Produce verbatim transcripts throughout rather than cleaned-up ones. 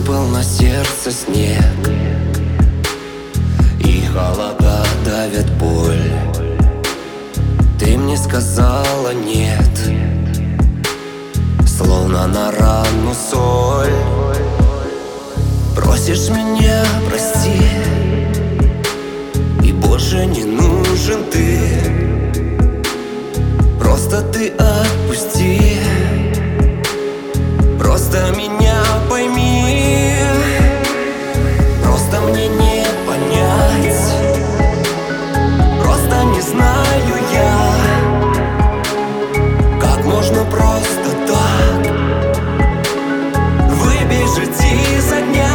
выпал на сердце снег, и холода давят боль. Ты мне сказала нет, словно на рану соль. Просишь меня прости, и больше не нужен ты. Просто ты отпусти, просто меня пойми. Просто мне не понять, просто не знаю я, как можно просто так выбежать из огня.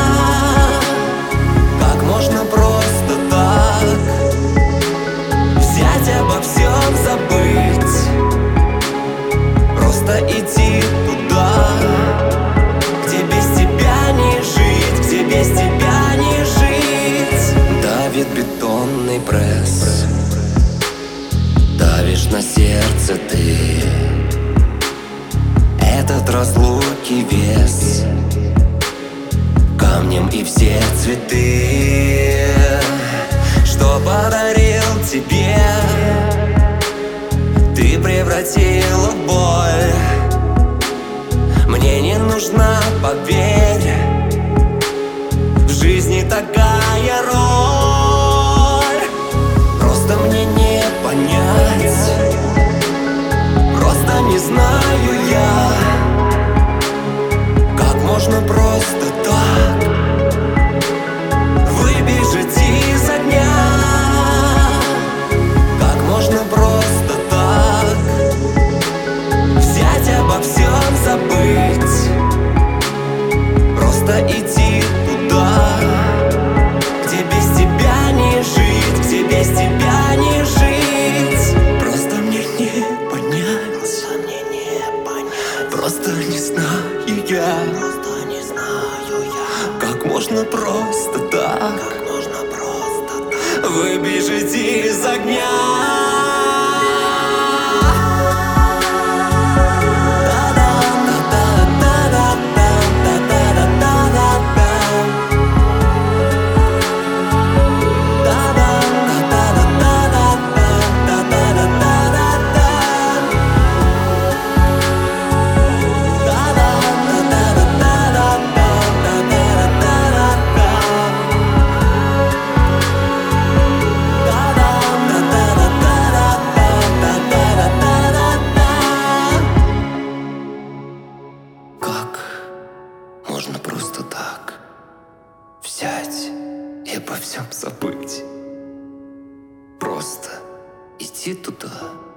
Как можно просто так взять, обо всем забыть, просто идти туда, где без тебя не жить, где без тебя не жить. Давит бетонный пресс, давишь на сердце ты. Этот разлуки вес камнем и все цветы, что подарил тебе, ты превратила в боль. Мне не нужна, поверь, в жизни такая роль. Просто мне не понять, просто не знаю я, как можно просто так выбежать из огня. Как можно просто так взять, обо всем забыть, просто идти туда, где без тебя не жить, где без тебя не жить. Просто мне не понять, просто мне не понять, просто не знаю я, просто не знаю я, как можно просто так, как можно просто так выбежать из огня. Можно просто так взять и обо всем забыть, просто идти туда,